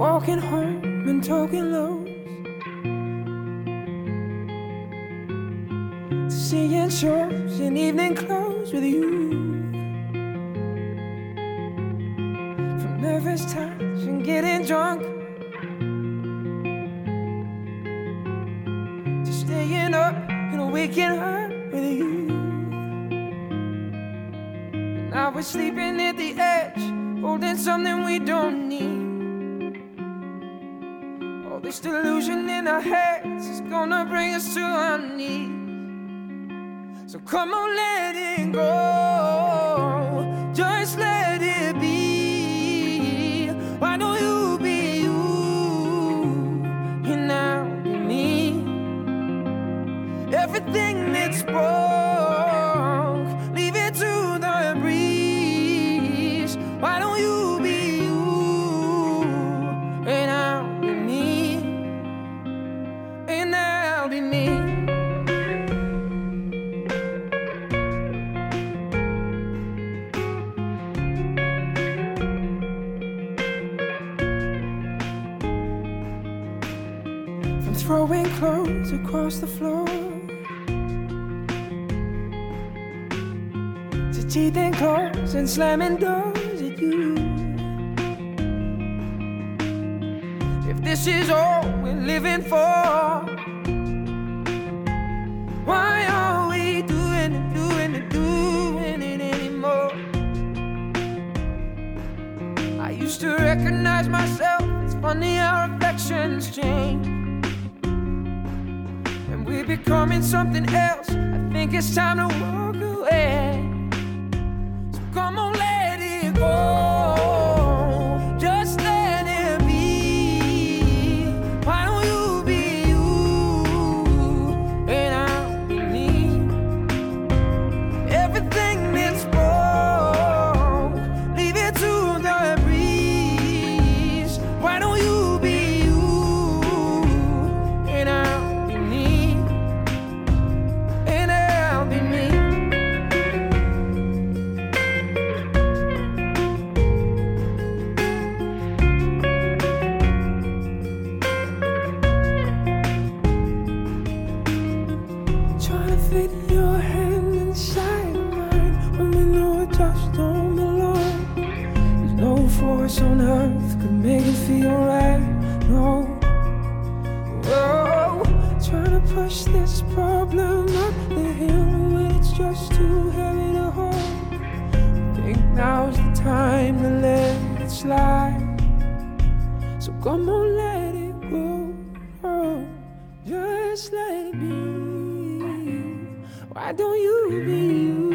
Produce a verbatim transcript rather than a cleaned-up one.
walking home and talking lows, seeing shows in evening clothes with you. From nervous touch and getting drunk, to staying up and waking up with you. And now we're sleeping at the edge, holding something we don't need. All this delusion in our heads is gonna bring us to our knees. So come on, let it go, just let it be. Why don't you be you, and I'll be me. Everything that's broke, leave it to the breeze. Why don't you be you, and I'll be me, and I'll be me. Throwing clothes across the floor, to teething claws and slamming doors at you. If this is all we're living for, why are we doing it, doing it, doing it anymore? I used to recognize myself, it's funny how reflections change. We're becoming something else, I think it's time to walk away. So come on, let it go, just let it be. Why don't you be you, and I'll be me. Everything that's broke, leave it to the breeze. Why don't you be you, and I'll be me. Fit your hand inside of mine when we know it just don't belong. There's no force on earth could make it feel right. No, whoa, trying to push this problem up the hill when it's just too heavy to hold. I think now's the time to let it slide. So come on, let it go, oh, just let it be. Why don't you be you?